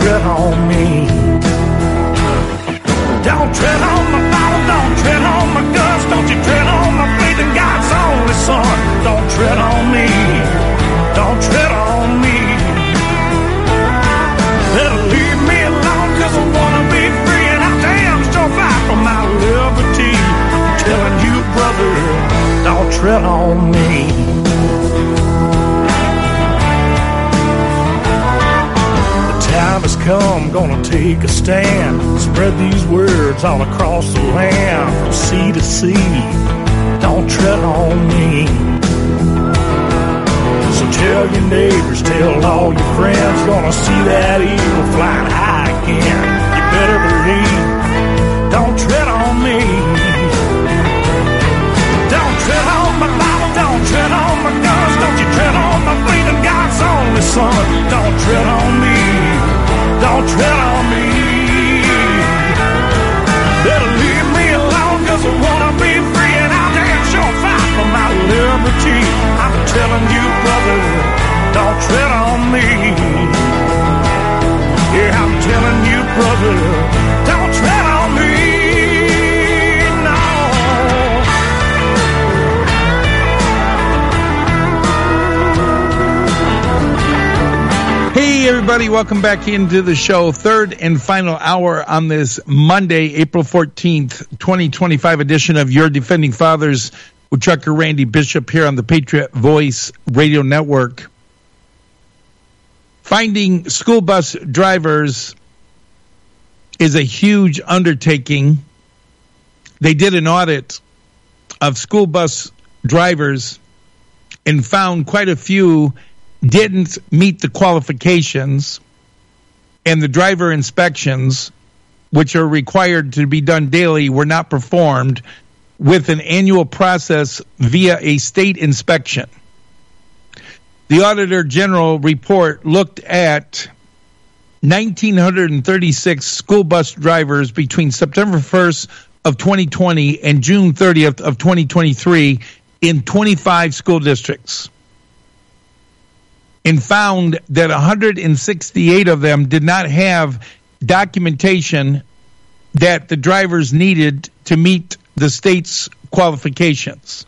tread on me. Don't tread on my Bible, don't tread on my guts, don't you tread on my faith in God's only Son. Don't tread on me, don't tread on me. Better leave me alone, cause I wanna be free, and I damn sure fight for my liberty. I'm telling you, brother, don't tread on me. Time has come, gonna take a stand, spread these words all across the land, from sea to sea. Don't tread on me. So tell your neighbors, tell all your friends, gonna see that eagle flying high again. You better believe, don't tread on me. Don't tread on my Bible, don't tread on my guns, don't you tread on my faith in God's only Son. Don't tread on me. Don't tread on me. Better leave me alone, cause I wanna be free, and I'll damn sure fight for my liberty. I'm telling you, brother, don't tread on me. Yeah, I'm telling you, brother, don't tread on me. No. Hey, everybody, welcome back into the show. Third and final hour on this Monday, April 14th, 2025 edition of Your Defending Fathers with Trucker Randy Bishop here on the Patriot Voice Radio Network. Finding school bus drivers is a huge undertaking. They did an audit of school bus drivers and found quite a few didn't meet the qualifications, and the driver inspections, which are required to be done daily, were not performed with an annual process via a state inspection. The Auditor General report looked at 1,936 school bus drivers between September 1st of 2020 and June 30th of 2023 in 25 school districts, and found that 168 of them did not have documentation that the drivers needed to meet the state's qualifications.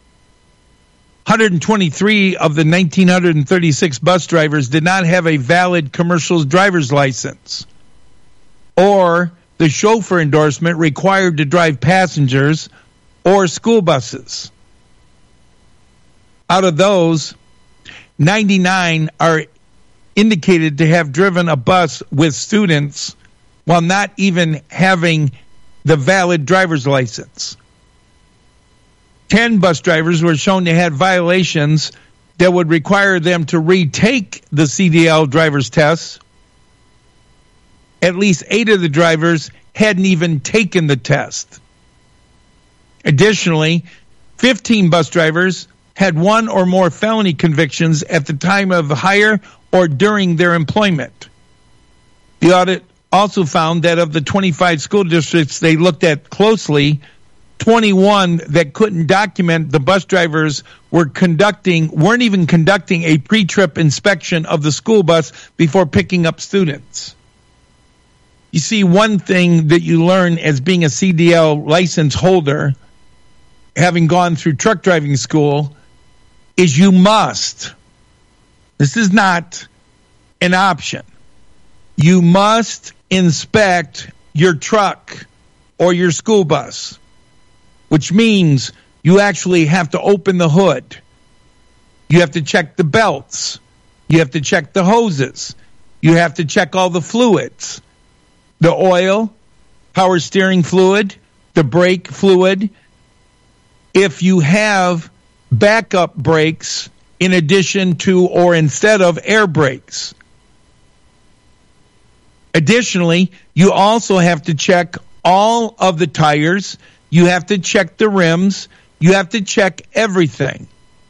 123 of the 1,936 bus drivers did not have a valid commercial driver's license or the chauffeur endorsement required to drive passengers or school buses. Out of those, 99 are indicated to have driven a bus with students while not even having the valid driver's license. 10 bus drivers were shown to have violations that would require them to retake the CDL driver's test. At least 8 of the drivers hadn't even taken the test. Additionally, 15 bus drivers had one or more felony convictions at the time of hire or during their employment. The audit also found that of the 25 school districts they looked at closely, 21 that couldn't document the bus drivers weren't even conducting a pre-trip inspection of the school bus before picking up students. You see, one thing that you learn as being a CDL license holder, having gone through truck driving school, is you must, this is not an option, you must inspect your truck or your school bus, which means you actually have to open the hood. You have to check the belts. You have to check the hoses. You have to check all the fluids, the oil, power steering fluid, the brake fluid. If you have backup brakes in addition to or instead of air brakes. Additionally, you also have to check all of the tires. You have to check the rims. You have to check everything.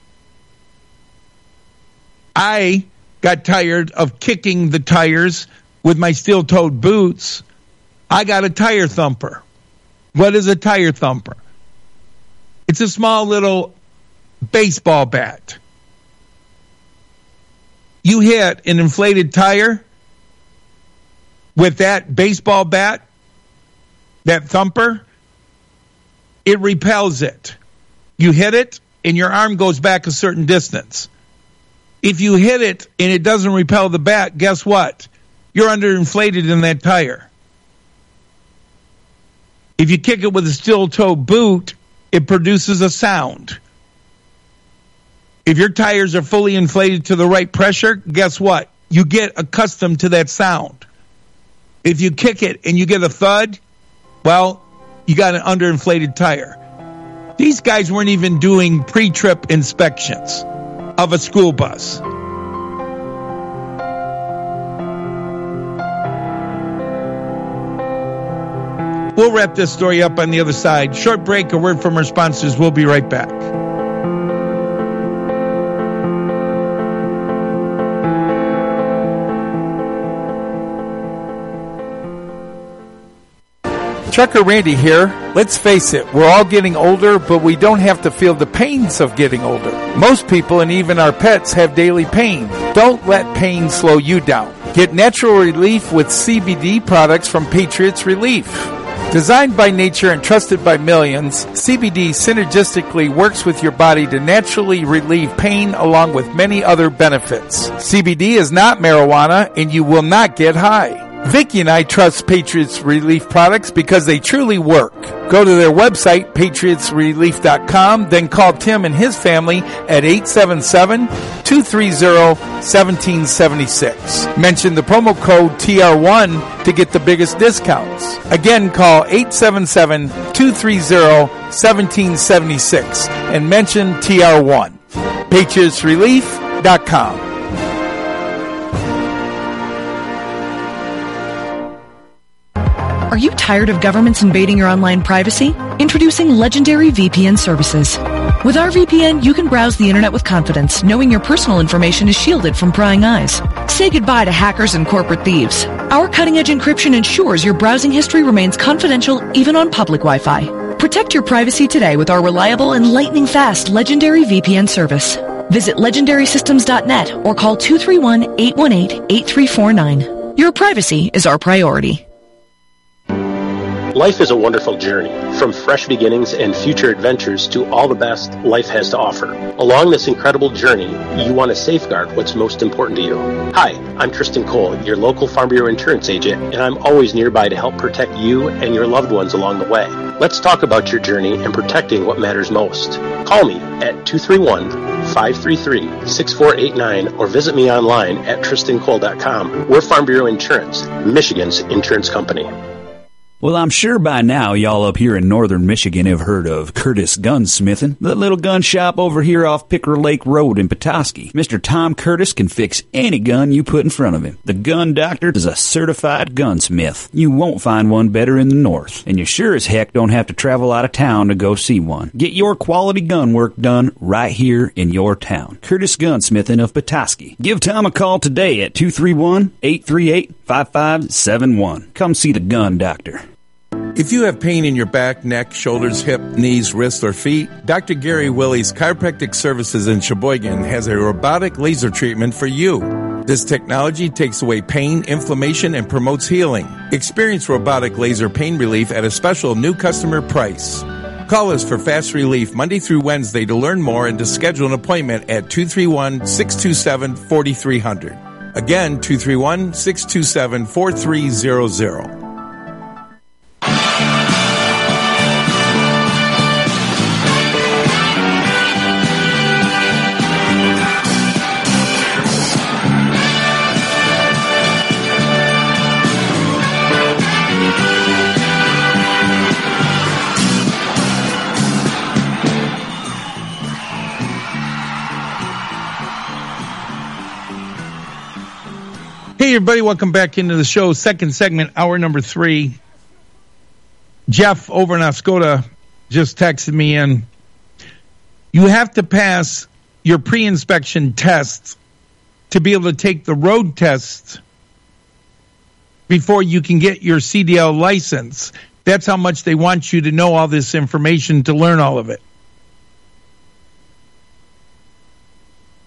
I got tired of kicking the tires with my steel-toed boots. I got a tire thumper. What is a tire thumper? It's a small little baseball bat. You hit an inflated tire, with that baseball bat, that thumper, it repels it. You hit it, and your arm goes back a certain distance. If you hit it and it doesn't repel the bat, guess what? You're underinflated in that tire. If you kick it with a steel-toe boot, it produces a sound. If your tires are fully inflated to the right pressure, guess what? You get accustomed to that sound. If you kick it and you get a thud, well, you got an underinflated tire. These guys weren't even doing pre-trip inspections of a school bus. We'll wrap this story up on the other side. Short break, a word from our sponsors. We'll be right back. Trucker Randy here. Let's face it, we're all getting older, but we don't have to feel the pains of getting older. Most people and even our pets have daily pain. Don't let pain slow you down. Get natural relief with CBD products from Patriots Relief. Designed by nature and trusted by millions, CBD synergistically works with your body to naturally relieve pain along with many other benefits. CBD is not marijuana and you will not get high. Vicki and I trust Patriots Relief products because they truly work. Go to their website, patriotsrelief.com, then call Tim and his family at 877-230-1776. Mention the promo code TR1 to get the biggest discounts. Again, call 877-230-1776 and mention TR1. patriotsrelief.com. Are you tired of governments invading your online privacy? Introducing Legendary VPN services. With our VPN, you can browse the internet with confidence, knowing your personal information is shielded from prying eyes. Say goodbye to hackers and corporate thieves. Our cutting-edge encryption ensures your browsing history remains confidential even on public Wi-Fi. Protect your privacy today with our reliable and lightning-fast Legendary VPN service. Visit legendarysystems.net or call 231-818-8349. Your privacy is our priority. Life is a wonderful journey, from fresh beginnings and future adventures to all the best life has to offer. Along this incredible journey, you want to safeguard what's most important to you. Hi, I'm Tristan Cole, your local Farm Bureau insurance agent, and I'm always nearby to help protect you and your loved ones along the way. Let's talk about your journey and protecting what matters most. Call me at 231-533-6489 or visit me online at tristancole.com. We're Farm Bureau Insurance, Michigan's insurance company. Well, I'm sure by now y'all up here in northern Michigan have heard of Curtis Gunsmithing, the little gun shop over here off Picker Lake Road in Petoskey. Mr. Tom Curtis can fix any gun you put in front of him. The Gun Doctor is a certified gunsmith. You won't find one better in the north, and you sure as heck don't have to travel out of town to go see one. Get your quality gun work done right here in your town. Curtis Gunsmithing of Petoskey. Give Tom a call today at 231-838-5571. Come see the Gun Doctor. If you have pain in your back, neck, shoulders, hip, knees, wrists, or feet, Dr. Gary Willie's Chiropractic Services in Sheboygan has a robotic laser treatment for you. This technology takes away pain, inflammation, and promotes healing. Experience robotic laser pain relief at a special new customer price. Call us for fast relief Monday through Wednesday to learn more and to schedule an appointment at 231-627-4300. Again, 231-627-4300. Hey, everybody, welcome back into the show. Second segment, hour number 3. Jeff over in Oscoda just texted me in. You have to pass your pre-inspection tests to be able to take the road test before you can get your CDL license. That's how much they want you to know all this information to learn all of it.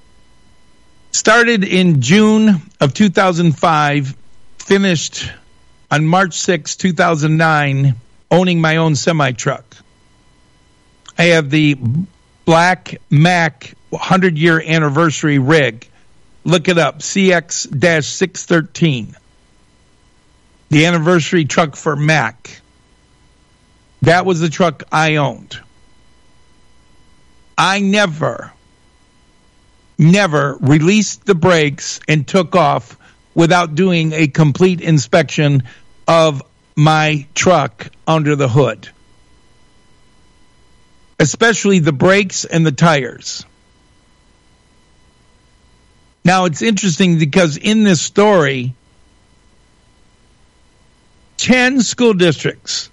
Started in June of 2005, finished on March 6, 2009, owning my own semi-truck. I have the Black Mac 100-year anniversary rig. Look it up, CX-613. The anniversary truck for Mac. That was the truck I owned. I never released the brakes and took off without doing a complete inspection of my truck under the hood, especially the brakes and the tires. Now, it's interesting because in this story, 10 school districts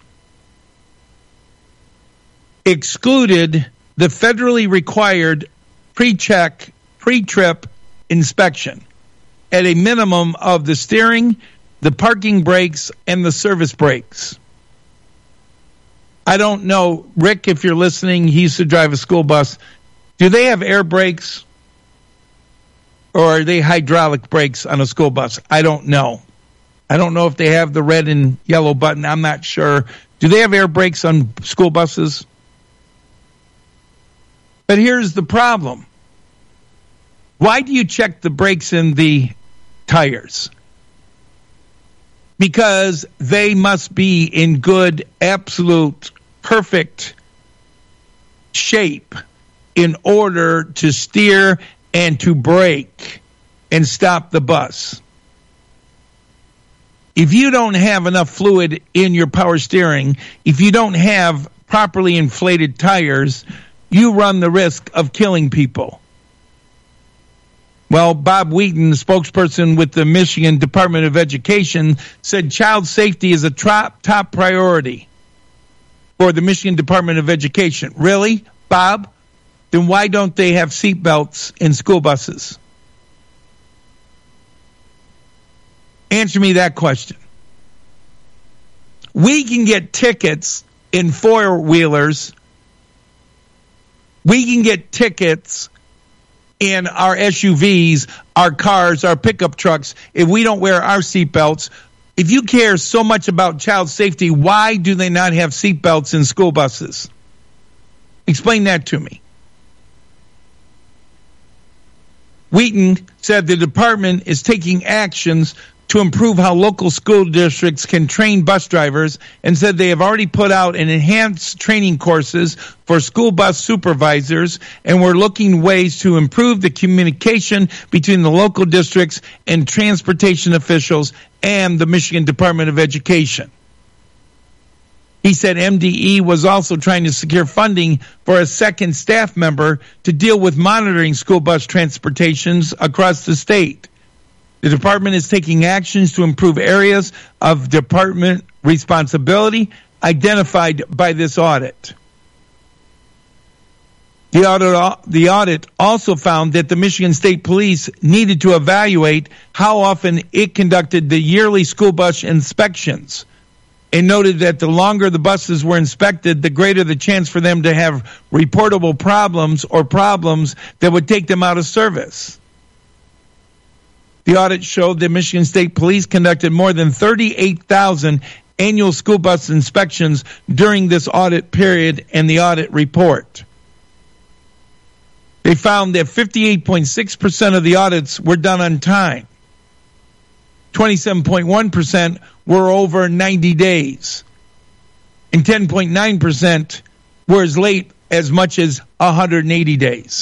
excluded the federally required pre-check, pre-trip inspection at a minimum of the steering, the parking brakes, and the service brakes. I don't know, Rick, if you're listening, he used to drive a school bus. Do they have air brakes? Or are they hydraulic brakes on a school bus? I don't know. I don't know if they have the red and yellow button. I'm not sure. Do they have air brakes on school buses? But here's the problem. Why do you check the brakes and the tires? Because they must be in good, absolute, perfect shape in order to steer and to brake and stop the bus. If you don't have enough fluid in your power steering, if you don't have properly inflated tires, you run the risk of killing people. Well, Bob Wheaton, the spokesperson with the Michigan Department of Education, said child safety is a top priority for the Michigan Department of Education. Really, Bob? Then why don't they have seat belts in school buses? Answer me that question. We can get tickets in four-wheelers. We can get tickets in our SUVs, our cars, our pickup trucks if we don't wear our seatbelts. If you care so much about child safety, why do they not have seatbelts in school buses? Explain that to me. Wheaton said the department is taking actions to improve how local school districts can train bus drivers, and said they have already put out an enhanced training courses for school bus supervisors, and we're looking ways to improve the communication between the local districts and transportation officials and the Michigan Department of Education. He said MDE was also trying to secure funding for a second staff member to deal with monitoring school bus transportations across the state. The department is taking actions to improve areas of department responsibility identified by this audit. The audit also found that the Michigan State Police needed to evaluate how often it conducted the yearly school bus inspections, and noted that the longer the buses were inspected, the greater the chance for them to have reportable problems or problems that would take them out of service. The audit showed that Michigan State Police conducted more than 38,000 annual school bus inspections during this audit period and the audit report. They found that 58.6% of the audits were done on time. 27.1% were over 90 days. And 10.9% were as late as much as 180 days.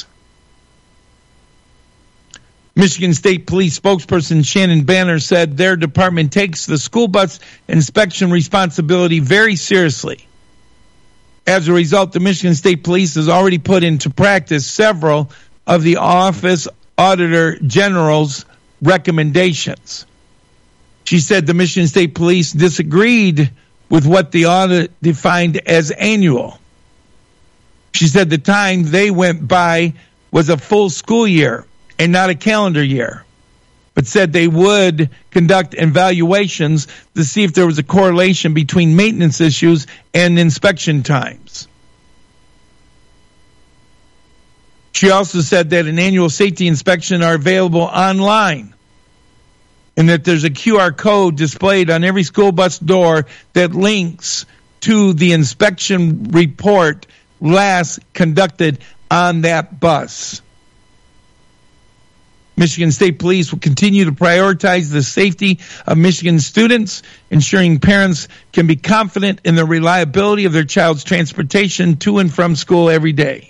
Michigan State Police spokesperson Shannon Banner said their department takes the school bus inspection responsibility very seriously. As a result, the Michigan State Police has already put into practice several of the Office Auditor General's recommendations. She said the Michigan State Police disagreed with what the audit defined as annual. She said the time they went by was a full school year and not a calendar year, but said they would conduct evaluations to see if there was a correlation between maintenance issues and inspection times. She also said that an annual safety inspection are available online. and that there's a QR code displayed on every school bus door that links to the inspection report last conducted on that bus. Michigan State Police will continue to prioritize the safety of Michigan students, ensuring parents can be confident in the reliability of their child's transportation to and from school every day.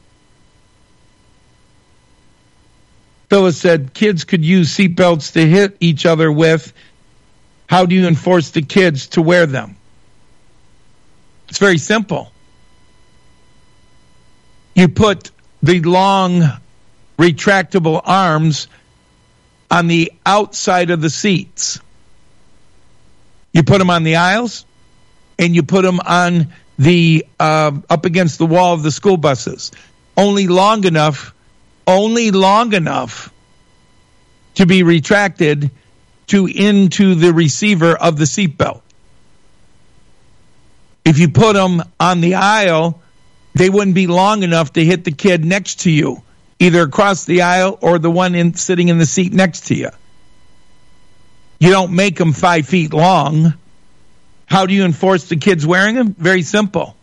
Phyllis said kids could use seatbelts to hit each other with. How do you enforce the kids to wear them? It's very simple. You put the long retractable arms on the outside of the seats. You put them on the aisles, and you put them on the up against the wall of the school buses. Only long enough to be retracted to into the receiver of the seatbelt. If you put them on the aisle, they wouldn't be long enough to hit the kid next to you, either across the aisle or the one sitting in the seat next to you. You don't make them 5 feet long. How do you enforce the kids wearing them? Very simple.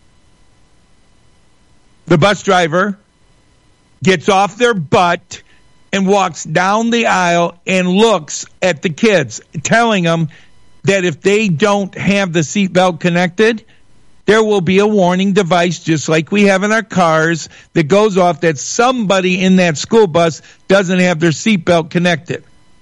The bus driver gets off their butt and walks down the aisle and looks at the kids, telling them that if they don't have the seatbelt connected, there will be a warning device, just like we have in our cars, that goes off that somebody in that school bus doesn't have their seatbelt connected.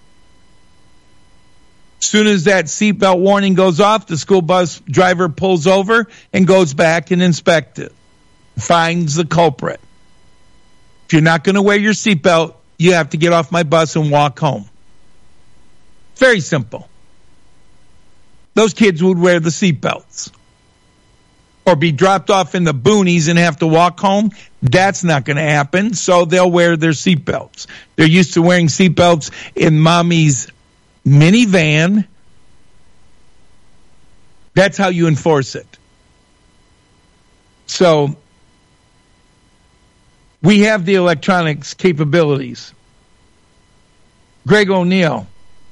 As soon as that seatbelt warning goes off, the school bus driver pulls over and goes back and inspects it, finds the culprit. If you're not going to wear your seatbelt, you have to get off my bus and walk home. Very simple. Those kids would wear the seatbelts. Or be dropped off in the boonies and have to walk home. That's not going to happen, so they'll wear their seatbelts. They're used to wearing seatbelts in mommy's minivan. That's how you enforce it. So we have the electronics capabilities. Greg O'Neill.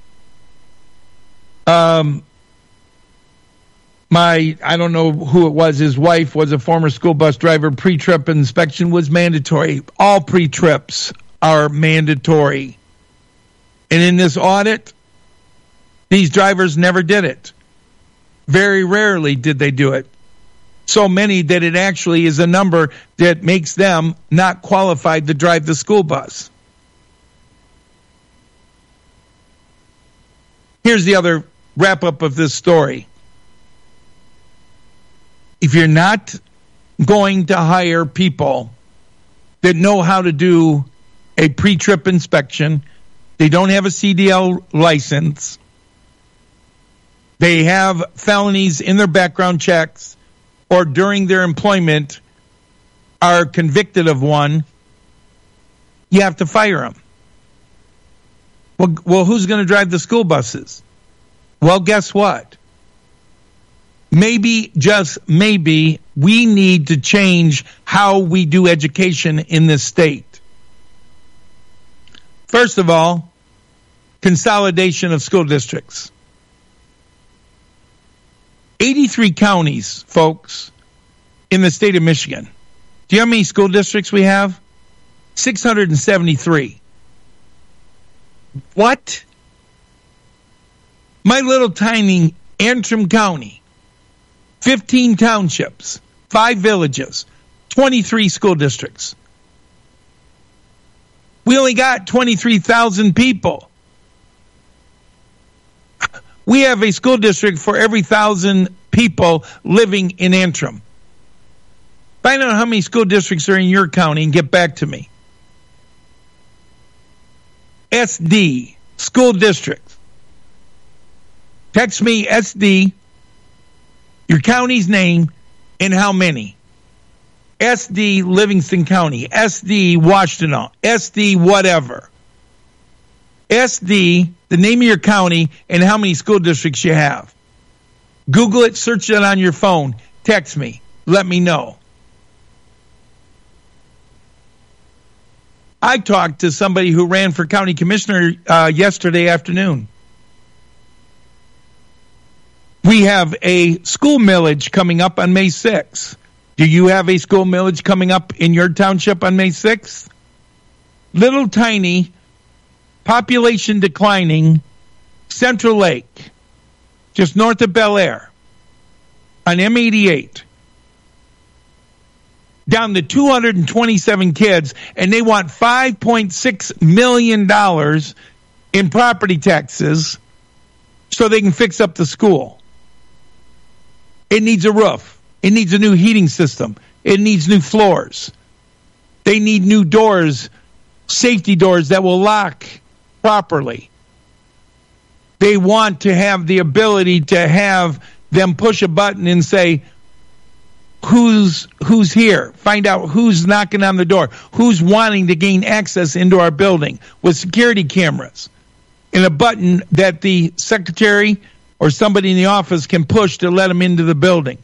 I don't know who it was, his wife was a former school bus driver. Pre-trip inspection was mandatory. All pre-trips are mandatory. And in this audit, these drivers never did it. Very rarely did they do it. So many that it actually is a number that makes them not qualified to drive the school bus. Here's the other wrap-up of this story. If you're not going to hire people that know how to do a pre-trip inspection, they don't have a CDL license, they have felonies in their background checks, or during their employment are convicted of one, you have to fire them. Well, who's going to drive the school buses? Well, guess what? Maybe, just maybe, we need to change how we do education in this state. First of all, consolidation of school districts. 83 counties, folks, in the state of Michigan. Do you know how many school districts we have? 673. What? My little tiny Antrim County. 15 townships, 5 villages, 23 school districts. We only got 23,000 people. We have a school district for every 1,000 people living in Antrim. Find out how many school districts are in your county and get back to me. SD, school district. Text me SD, your county's name, and how many. SD Livingston County, SD Washtenaw, SD whatever. SD, the name of your county, and how many school districts you have. Google it, search it on your phone, text me, let me know. I talked to somebody who ran for county commissioner yesterday afternoon. We have a school millage coming up on May 6th. Do you have a school millage coming up in your township on May 6th? Little tiny, population declining, Central Lake, just north of Bel Air, on M88. Down to 227 kids, and they want $5.6 million in property taxes so they can fix up the school. It needs a roof. It needs a new heating system. It needs new floors. They need new doors, safety doors that will lock properly. They want to have the ability to have them push a button and say, who's here? Find out who's knocking on the door, who's wanting to gain access into our building with security cameras and a button that the secretary or somebody in the office can push to let them into the building.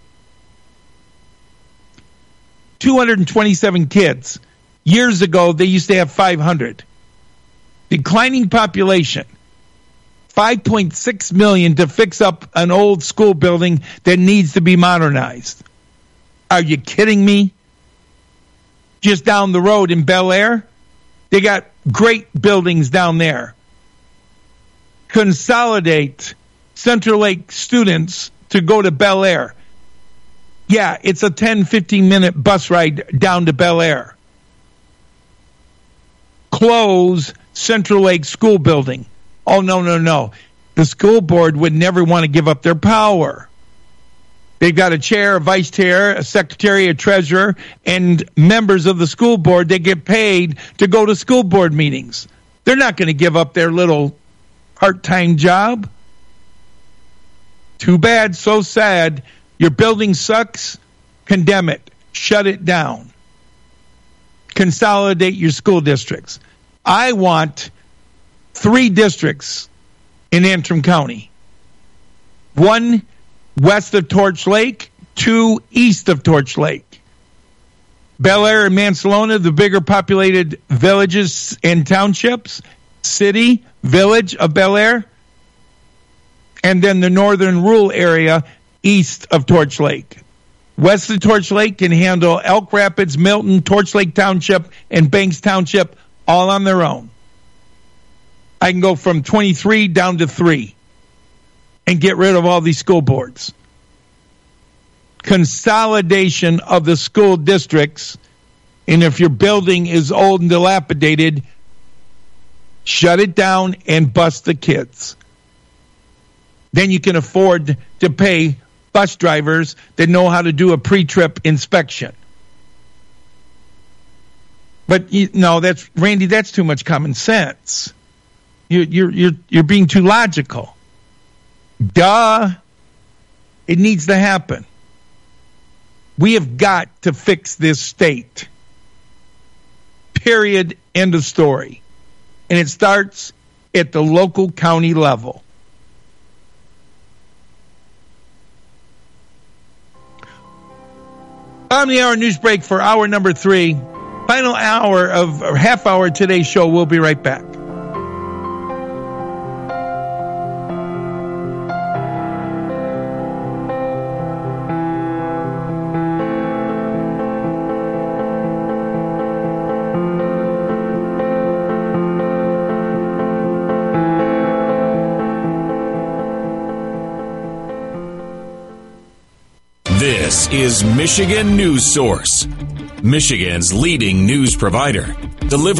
227 kids. Years ago, they used to have 500. Declining population. $5.6 million to fix up an old school building that needs to be modernized. Are you kidding me? Just down the road in Bel Air, they got great buildings down there. Consolidate Central Lake students to go to Bel Air. Yeah, it's a 10, 15-minute bus ride down to Bel Air. Close Central Lake School Building. Oh, no. The school board would never want to give up their power. They've got a chair, a vice chair, a secretary, a treasurer, and members of the school board. They get paid to go to school board meetings. They're not going to give up their little part-time job. Too bad, so sad. Your building sucks. Condemn it. Shut it down. Consolidate your school districts. I want 3 districts in Antrim County. 1 west of Torch Lake, 2 east of Torch Lake. Bel Air and Mansalona, the bigger populated villages and townships, city, village of Bel Air, and then the northern rural area east of Torch Lake. West of Torch Lake can handle Elk Rapids, Milton, Torch Lake Township, and Banks Township all on their own. I can go from 23 down to 3 and get rid of all these school boards. Consolidation of the school districts, and if your building is old and dilapidated, shut it down and bust the kids. Then you can afford to pay bus drivers that know how to do a pre-trip inspection. But that's Randy. That's too much common sense. You're being too logical. Duh. It needs to happen. We have got to fix this state. Period. End of story. And it starts at the local county level. On the hour news break for hour number 3. Final hour of, or half hour of today's show. We'll be right back. This is Michigan News Source, Michigan's leading news provider. Delivered